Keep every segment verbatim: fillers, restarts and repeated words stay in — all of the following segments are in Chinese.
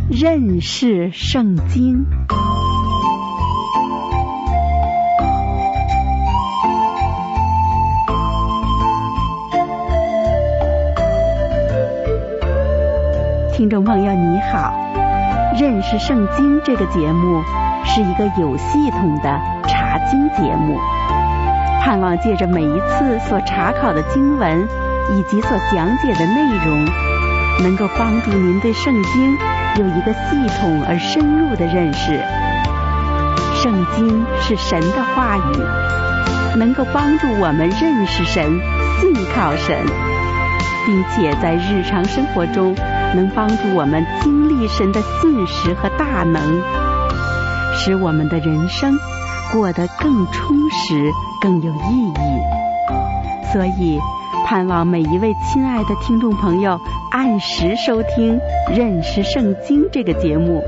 认识圣经。听众朋友你好，认识圣经这个节目是一个有系统的查经节目，盼望借着每一次所查考的经文以及所讲解的内容，能够帮助您对圣经有一个系统而深入的认识。圣经是神的话语，能够帮助我们认识神、信靠神，并且在日常生活中能帮助我们经历神的信实和大能，使我们的人生过得更充实、更有意义。所以盼望每一位亲爱的听众朋友按时收听《认识圣经》这个节目。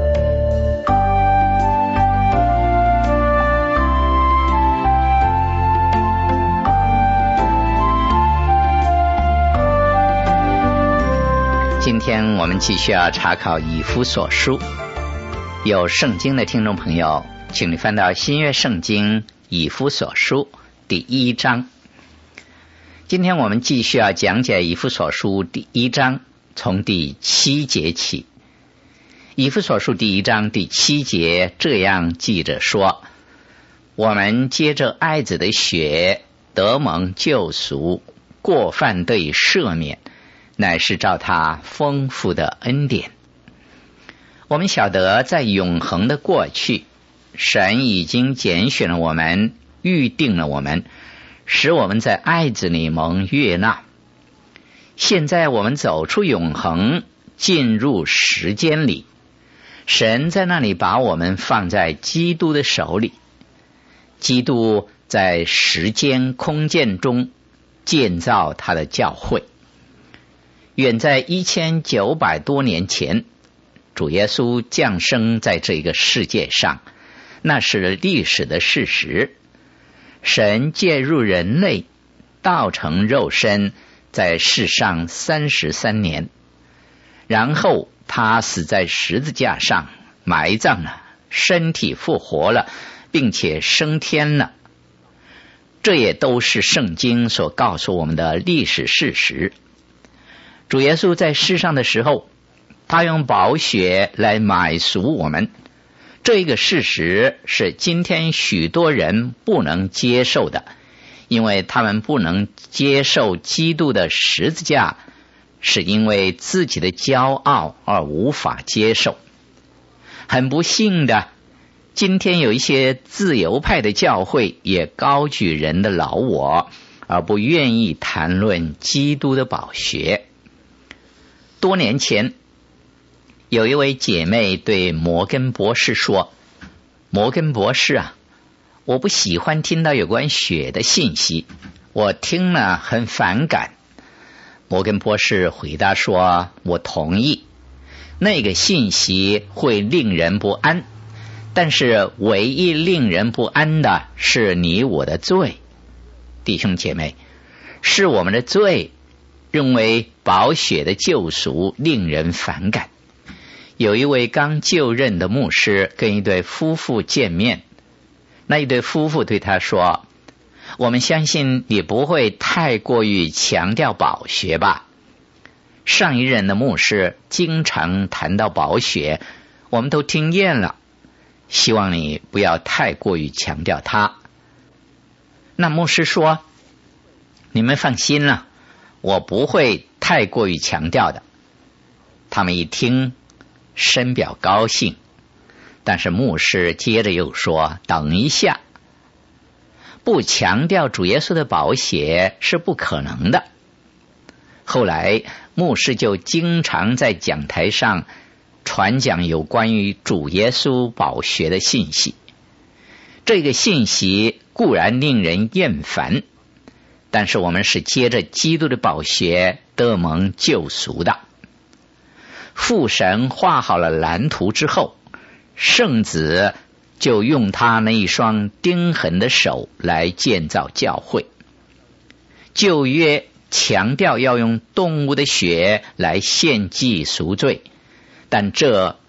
今天我们继续要查考以弗所书，有圣经的听众朋友，请你翻到新约圣经以弗所书第一章。今天我们继续要讲解以弗所书第一章，从第七节起。以弗所书第一章第七节这样记着说：我们接着爱子的血得蒙救赎，过犯得赦免，乃是照他丰富的恩典。我们晓得在永恒的过去，神已经拣选了我们，预定了我们，使我们在爱子里蒙悦纳。现在我们走出永恒，进入时间里，神在那里把我们放在基督的手里。基督在时间空间中建造他的教会。远在一千九百多年前，主耶稣降生在这个世界上，那是历史的事实。神介入人类，道成肉身，在世上三十三年，然后他死在十字架上，埋葬了，身体复活了，并且升天了。这也都是圣经所告诉我们的历史事实。主耶稣在世上的时候，他用宝血来买赎我们，这个事实是今天许多人不能接受的，因为他们不能接受基督的十字架，是因为自己的骄傲而无法接受。很不幸的，今天有一些自由派的教会也高举人的老我，而不愿意谈论基督的宝血。多年前，有一位姐妹对摩根博士说：摩根博士啊，我不喜欢听到有关血的信息，我听了很反感。摩根博士回答说：我同意，那个信息会令人不安，但是唯一令人不安的是你我的罪。弟兄姐妹，是我们的罪认为宝血的救赎令人反感。有一位刚就任的牧师跟一对夫妇见面，那一对夫妇对他说：我们相信你不会太过于强调宝血吧？上一任的牧师经常谈到宝血，我们都听厌了，希望你不要太过于强调它。那牧师说：你们放心了，我不会太过于强调的。他们一听，深表高兴，但是牧师接着又说：等一下，不强调主耶稣的宝血是不可能的。后来牧师就经常在讲台上传讲有关于主耶稣宝血的信息。这个信息固然令人厌烦，但是我们是接着基督的宝血得蒙救赎的。父神画好了蓝图之后，圣子就用他那一双钉痕的手来建造教会。旧约强调要用动物的血来献祭赎罪，但这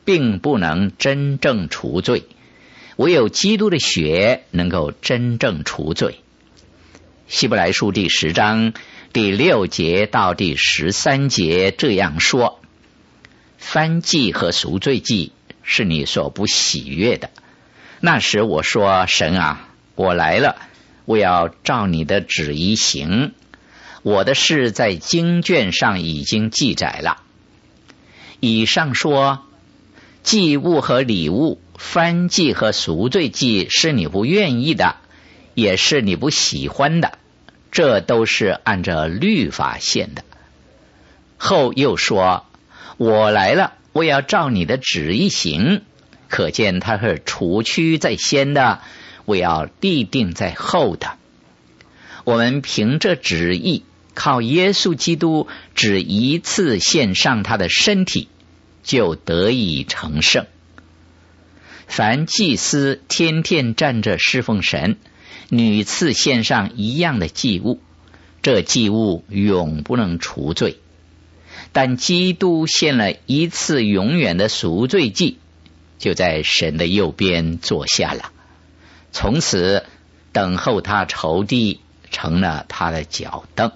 并不能真正除罪，唯有基督的血能够真正除罪。希伯来书第十章第六节到第十三节这样说：燔祭和赎罪祭是你所不喜悦的。那时我说，神啊，我来了，我要照你的旨意行。我的事在经卷上已经记载了。以上说，祭物和礼物，燔祭和赎罪祭是你不愿意的，也是你不喜欢的，这都是按照律法献的。后又说，我来了，我要照你的旨意行。可见他是除去在先的，我要立定在后的。我们凭着旨意，靠耶稣基督只一次献上他的身体，就得以成圣。凡祭司天天站着侍奉神，屡次献上一样的祭物，这祭物永不能除罪。但基督献了一次永远的赎罪祭，就在神的右边坐下了，从此等候他仇敌成了他的脚凳。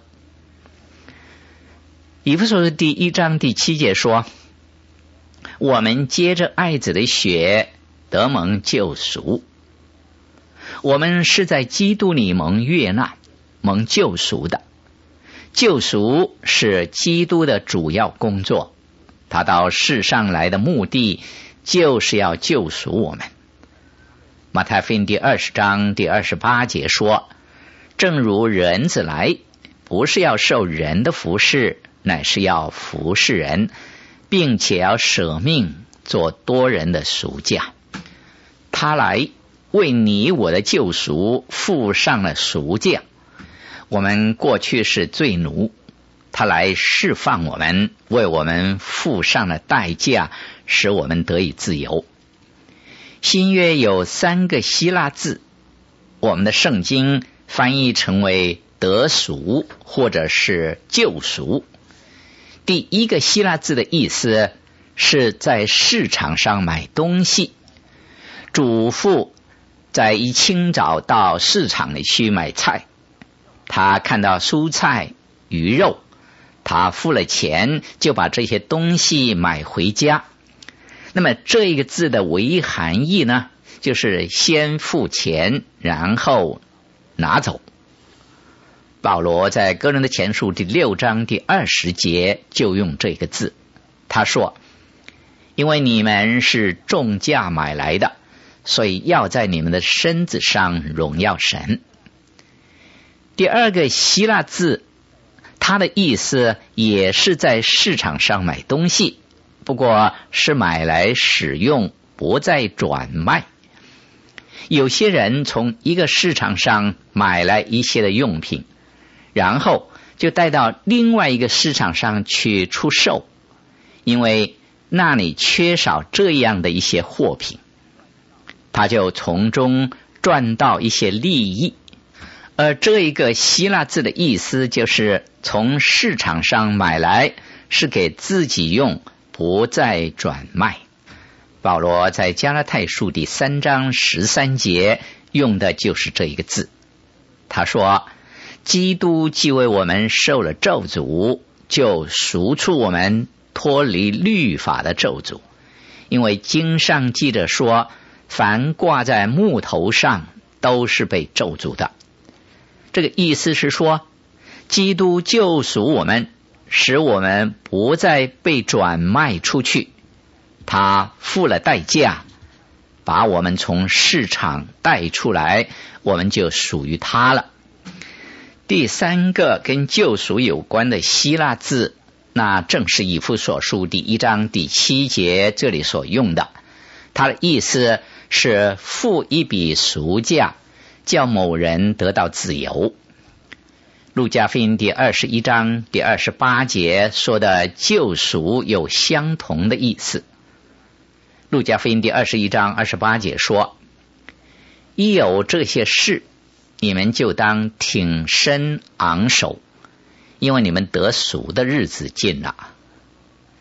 以弗所书第一章第七节说，我们接着爱子的血得蒙救赎。我们是在基督里蒙悦纳、蒙救赎的。救赎是基督的主要工作，他到世上来的目的就是要救赎我们。马太福音第二十章第二十八节说，正如人子来，不是要受人的服侍，乃是要服侍人，并且要舍命做多人的赎价。他来为你我的救赎付上了赎价。我们过去是罪奴，他来释放我们，为我们付上了代价，使我们得以自由。新约有三个希腊字，我们的圣经翻译成为得赎或者是救赎。第一个希腊字的意思是在市场上买东西，主妇在一清早到市场里去买菜，他看到蔬菜、鱼肉，他付了钱，就把这些东西买回家。那么这一个字的唯一含义呢，就是先付钱，然后拿走。保罗在哥林多前书第六章第二十节就用这个字，他说，因为你们是重价买来的，所以要在你们的身子上荣耀神。第二个希腊字，它的意思也是在市场上买东西，不过是买来使用，不再转卖。有些人从一个市场上买来一些的用品，然后就带到另外一个市场上去出售，因为那里缺少这样的一些货品，他就从中赚到一些利益。而这一个希腊字的意思就是从市场上买来，是给自己用，不再转卖。保罗在加拉太书第三章十三节用的就是这一个字，他说，基督既为我们受了咒诅，就赎出我们脱离律法的咒诅。因为经上记着说，凡挂在木头上都是被咒诅的。这个意思是说，基督救赎我们，使我们不再被转卖出去，他付了代价，把我们从市场带出来，我们就属于他了。第三个跟救赎有关的希腊字，那正是以弗所书第一章第七节这里所用的，它的意思是付一笔赎价，叫某人得到自由。路加福音第二十一章第二十八节说的救赎有相同的意思。路加福音第二十一章二十八节说，一有这些事，你们就当挺身昂首，因为你们得赎的日子近了。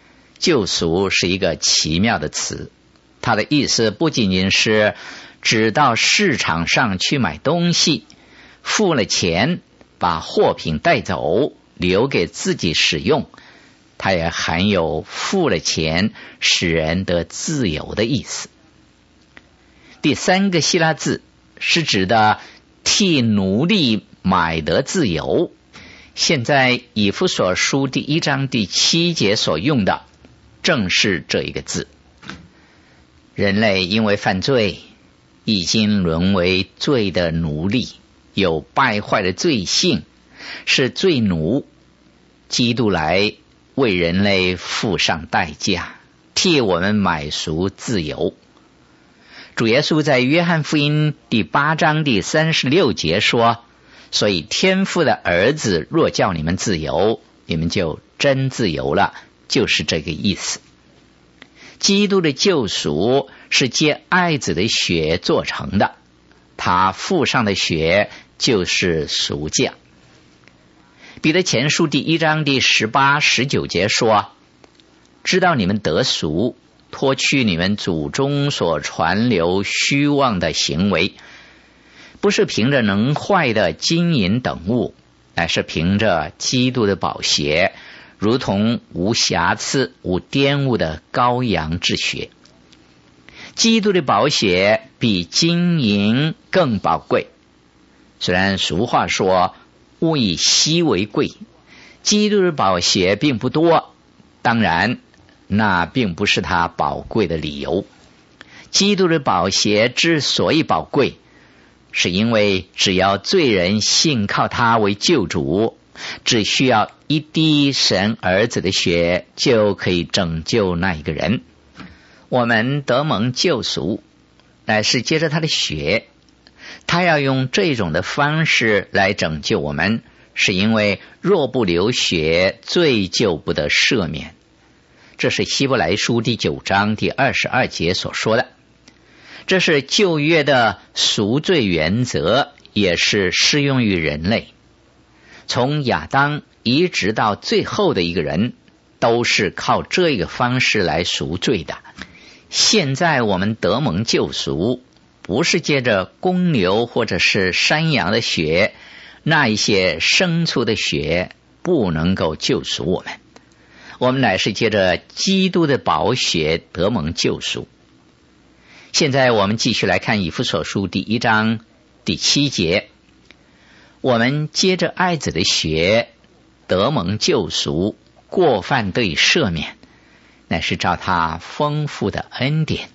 救赎是一个奇妙的词，它的意思不仅仅是只到市场上去买东西，付了钱把货品带走留给自己使用，它也含有付了钱使人得自由的意思。第三个希腊字是指的替奴隶买得自由，现在以弗所书第一章第七节所用的正是这一个字。人类因为犯罪已经沦为罪的奴隶，有败坏的罪性，是罪奴。基督来为人类付上代价，替我们买赎自由。主耶稣在约翰福音第八章第三十六节说，所以天父的儿子若叫你们自由，你们就真自由了，就是这个意思。基督的救赎是借爱子的血做成的，他付上的血就是赎价。彼得前书第一章第十八、十九节说，知道你们得赎，脱去你们祖宗所传流虚妄的行为，不是凭着能坏的金银等物，乃是凭着基督的宝血，如同无瑕疵无玷污的羔羊之血。基督的宝血比金银更宝贵，虽然俗话说物以稀为贵，基督的宝血并不多，当然那并不是它宝贵的理由。基督的宝血之所以宝贵，是因为只要罪人信靠他为救主，只需要一滴神儿子的血就可以拯救那一个人。我们得蒙救赎乃是借着他的血，他要用这种的方式来拯救我们，是因为若不流血，罪就不得赦免。这是希伯来书第九章第二十二节所说的。这是旧约的赎罪原则，也是适用于人类。从亚当一直到最后的一个人，都是靠这一个方式来赎罪的。现在我们得蒙救赎，不是借着公牛或者是山羊的血，那一些牲畜的血不能够救赎我们，我们乃是借着基督的宝血得蒙救赎。现在我们继续来看以弗所书第一章第七节，我们接着爱子的血得蒙救赎，过犯得以赦免，乃是照他丰富的恩典。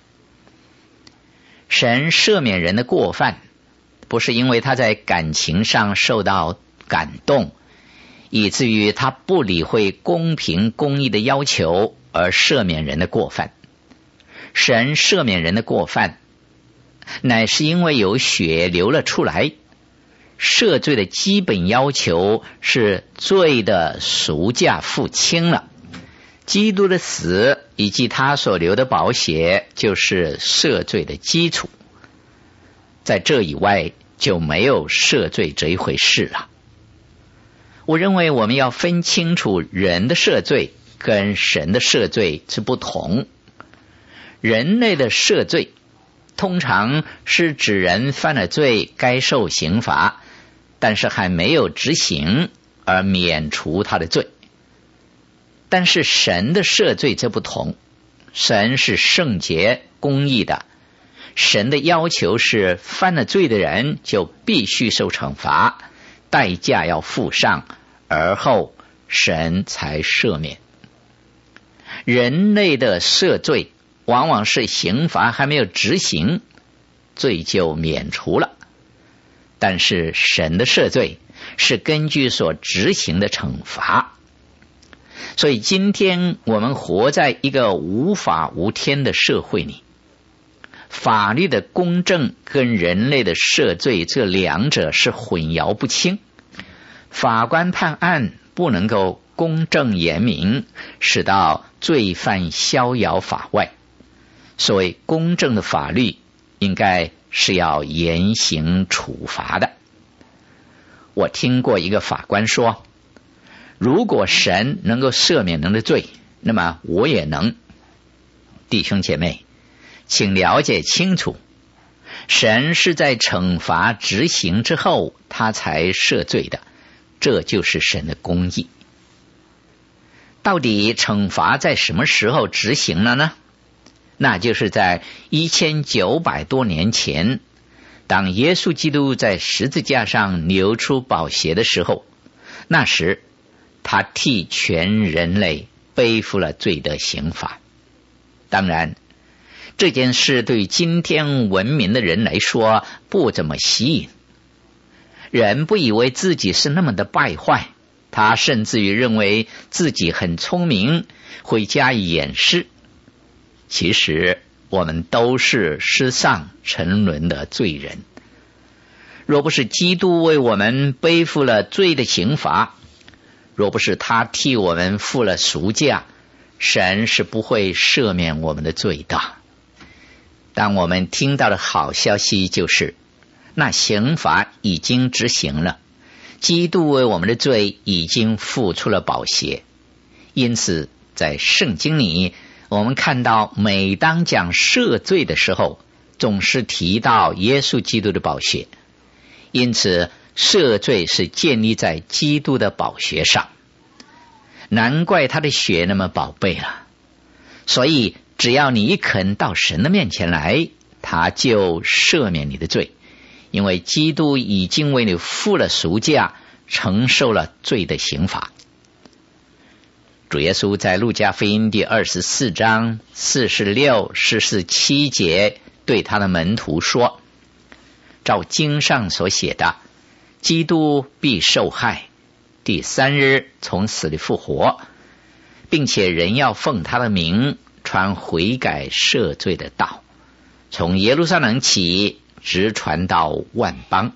神赦免人的过犯，不是因为他在感情上受到感动，以至于他不理会公平公义的要求而赦免人的过犯。神赦免人的过犯，乃是因为有血流了出来。赦罪的基本要求是罪的赎价付清了，基督的死以及他所流的宝血就是赦罪的基础，在这以外就没有赦罪这一回事了。我认为我们要分清楚人的赦罪跟神的赦罪之不同。人类的赦罪通常是指人犯了罪该受刑罚，但是还没有执行而免除他的罪。但是神的赦罪则不同，神是圣洁公义的，神的要求是犯了罪的人就必须受惩罚，代价要付上，而后神才赦免。人类的赦罪往往是刑罚还没有执行，罪就免除了。但是神的赦罪是根据所执行的惩罚。所以今天我们活在一个无法无天的社会里，法律的公正跟人类的赦罪这两者是混淆不清。法官判案不能够公正严明，使到罪犯逍遥法外。所谓公正的法律应该是要严刑处罚的。我听过一个法官说，如果神能够赦免人的罪， 那么我也能。弟兄姐妹，请了解清楚，神是在惩罚执行之后他才赦罪的，这就是神的公义。到底惩罚在什么时候执行了呢？那就是在一千九百多年前，当耶稣基督在十字架上流出宝血的时候，那时他替全人类背负了罪的刑罚。当然，这件事对今天文明的人来说不怎么吸引。人不以为自己是那么的败坏，他甚至于认为自己很聪明，会加以掩饰。其实我们都是失丧沉沦的罪人。若不是基督为我们背负了罪的刑罚，若不是他替我们付了赎价，神是不会赦免我们的罪的。当我们听到的好消息就是，那刑罚已经执行了，基督为我们的罪已经付出了宝血。因此在圣经里，我们看到每当讲赦罪的时候，总是提到耶稣基督的宝血。因此赦罪是建立在基督的宝血上，难怪他的血那么宝贝了。所以只要你一肯到神的面前来，他就赦免你的罪，因为基督已经为你付了赎价，承受了罪的刑罚。主耶稣在路加福音第二十四章四十六、四十七节对他的门徒说，照经上所写的，基督必受害，第三日从死里复活，并且人要奉他的名传悔改赦罪的道，从耶路撒冷起，直传到万邦。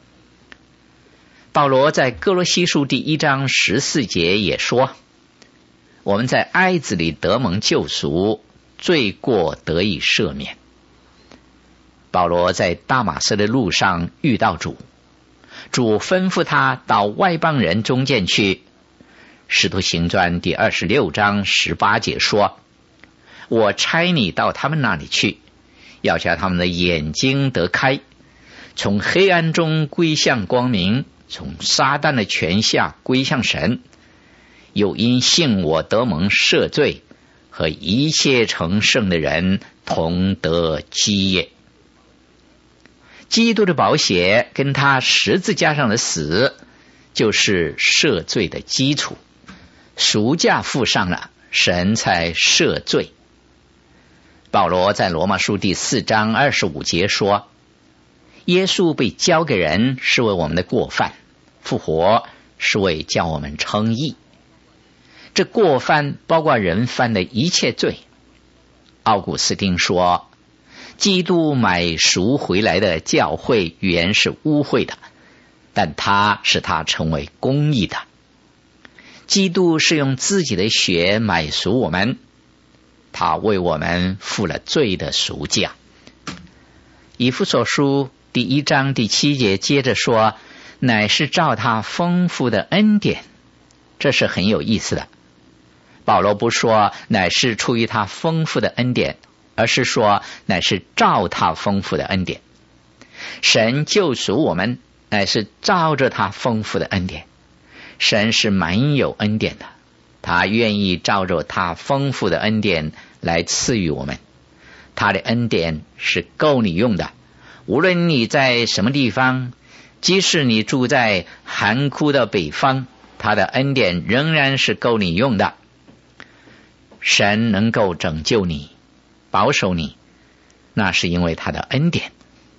保罗在哥罗西书第一章十四节也说，我们在爱子里得蒙救赎，罪过得以赦免。保罗在大马色的路上遇到主，主吩咐他到外邦人中间去。使徒行传第二十六章十八节说，我差你到他们那里去，要叫他们的眼睛得开，从黑暗中归向光明，从撒旦的权下归向神，又因信我得蒙赦罪，和一切成圣的人同得基业。基督的宝血跟他十字架上的死就是赦罪的基础，赎价付上了，神才赦罪。保罗在罗马书第四章二十五节说，耶稣被交给人是为我们的过犯，复活是为叫我们称义。这过犯包括人犯的一切罪。奥古斯丁说，基督买赎回来的教会原是污秽的，但他使他成为公义的。基督是用自己的血买赎我们，他为我们付了罪的赎价。以弗所书第一章第七节接着说，乃是照他丰富的恩典。这是很有意思的。保罗不说乃是出于他丰富的恩典，而是说乃是照他丰富的恩典。神救赎我们乃是照着他丰富的恩典。神是蛮有恩典的，他愿意照着他丰富的恩典来赐予我们。他的恩典是够你用的，无论你在什么地方，即使你住在寒酷的北方，他的恩典仍然是够你用的。神能够拯救你，保守你，那是因为他的恩典。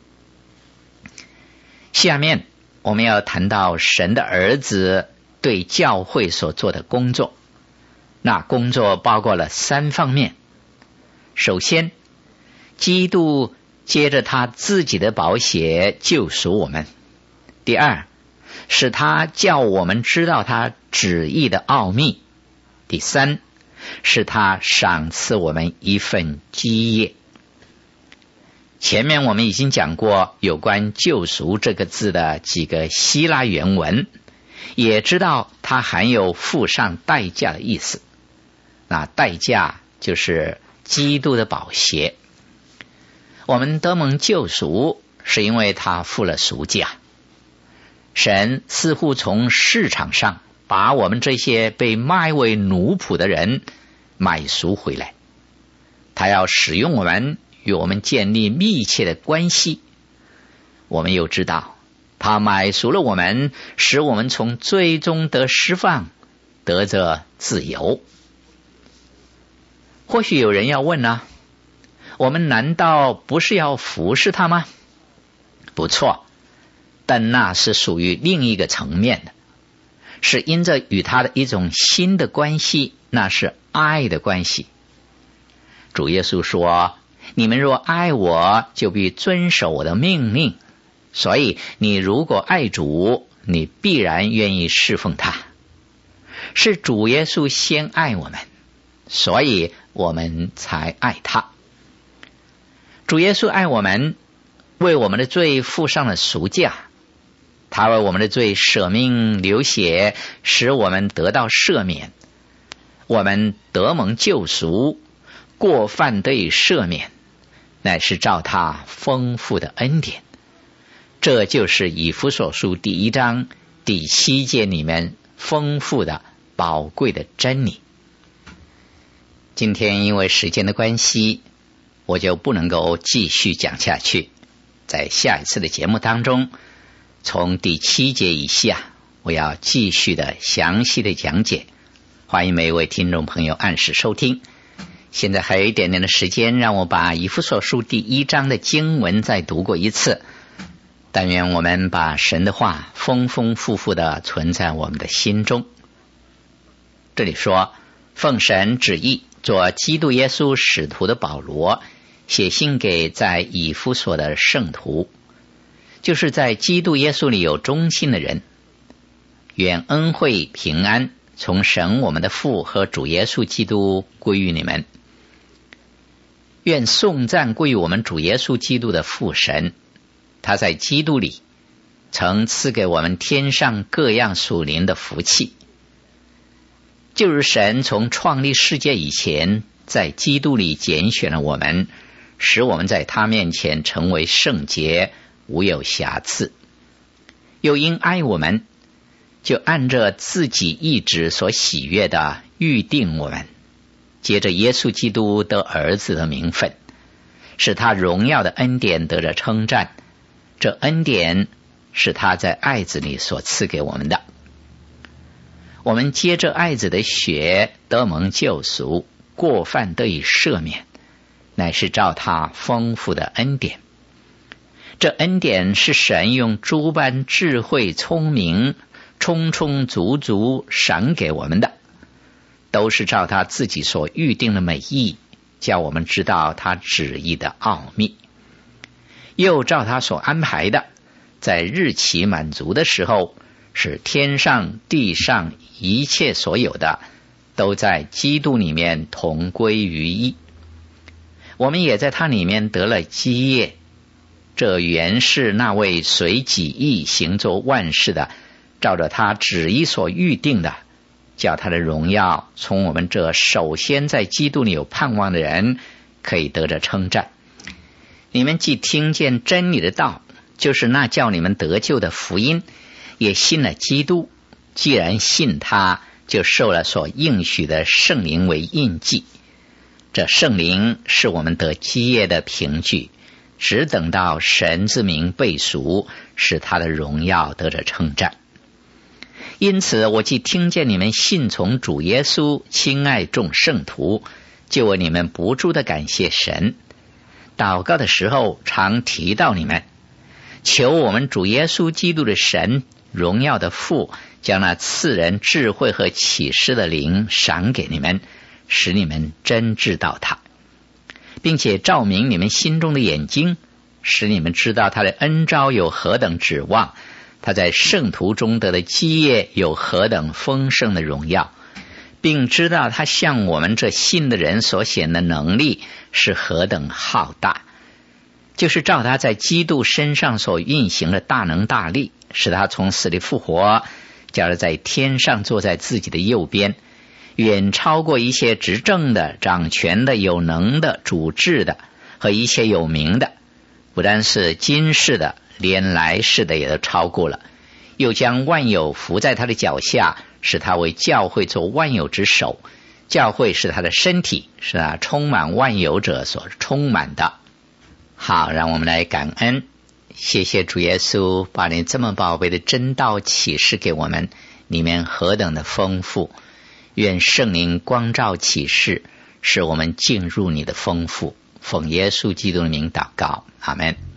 下面我们要谈到神的儿子对教会所做的工作。那工作包括了三方面。首先，基督接着他自己的宝血救赎我们。第二，使他叫我们知道他旨意的奥秘。第三，使他赏赐我们一份基业。前面我们已经讲过有关救赎这个字的几个希腊原文，也知道它含有付上代价的意思。 那代价就是基督的宝血。我们得蒙救赎，是因为他付了赎价。神似乎从市场上把我们这些被卖为奴仆的人买赎回来，他要使用我们，与我们建立密切的关系。我们又知道他买赎了我们，使我们从罪中得释放，得着自由。或许有人要问呢、啊，我们难道不是要服侍他吗？不错，但那是属于另一个层面的，是因着与他的一种新的关系，那是爱的关系。主耶稣说，你们若爱我，就必遵守我的命令。所以你如果爱主，你必然愿意侍奉他。是主耶稣先爱我们，所以我们才爱他。主耶稣爱我们，为我们的罪付上了赎价，他为我们的罪舍命流血，使我们得到赦免，我们得蒙救赎，过犯得以赦免，乃是照他丰富的恩典。这就是以弗所书第一章第七节里面丰富的宝贵的真理。今天因为时间的关系，我就不能够继续讲下去。在下一次的节目当中，从第七节以下，我要继续的详细的讲解。欢迎每一位听众朋友按时收听。现在还有一点点的时间，让我把以弗所书第一章的经文再读过一次。但愿我们把神的话丰丰富富的存在我们的心中。这里说，奉神旨意做基督耶稣使徒的保罗，写信给在以弗所的圣徒，就是在基督耶稣里有忠心的人，愿恩惠平安从神我们的父和主耶稣基督归于你们。愿颂赞归于我们主耶稣基督的父神，他在基督里曾赐给我们天上各样属灵的福气。就是神从创立世界以前，在基督里拣选了我们，使我们在他面前成为圣洁，无有瑕疵。又因爱我们，就按着自己意志所喜悦的预定我们，接着耶稣基督得儿子的名分，使他荣耀的恩典得着称赞。这恩典是他在爱子里所赐给我们的。我们接着爱子的血得蒙救赎，过犯得以赦免，乃是照他丰富的恩典。这恩典是神用诸般智慧聪明充充足足赏给我们的，都是照他自己所预定的美意，叫我们知道他旨意的奥秘。又照他所安排的，在日期满足的时候，使天上地上一切所有的都在基督里面同归于一。我们也在他里面得了基业，这原是那位随己意行作万事的，照着他旨意所预定的，叫他的荣耀从我们这首先在基督里有盼望的人可以得着称赞。你们既听见真理的道，就是那叫你们得救的福音，也信了基督，既然信他，就受了所应许的圣灵为印记。这圣灵是我们得基业的凭据，只等到神之名被赎，使他的荣耀得着称赞。因此我既听见你们信从主耶稣，亲爱众圣徒，就为你们不住的感谢神。祷告的时候常提到你们，求我们主耶稣基督的神，荣耀的父，将那赐人智慧和启示的灵赏给你们，使你们真知道他，并且照明你们心中的眼睛，使你们知道他的恩召有何等指望，他在圣徒中得的基业有何等丰盛的荣耀，并知道他向我们这信的人所显的能力是何等浩大，就是照他在基督身上所运行的大能大力，使他从死里复活，叫他在天上坐在自己的右边， 远超过一切执政的、掌权的、有能的、主治的和一切有名的，不单是今世的，连来世的也都超过了，又将万有伏在他的脚下，使他为教会做万有之首。教会是他的身体，是他充满万有者所充满的。好，让我们来感恩，谢谢主耶稣把你这么宝贝的真道启示给我们，里面何等的丰富。愿圣灵光照启示，使我们进入你的丰富。奉耶稣基督的名祷告，阿们。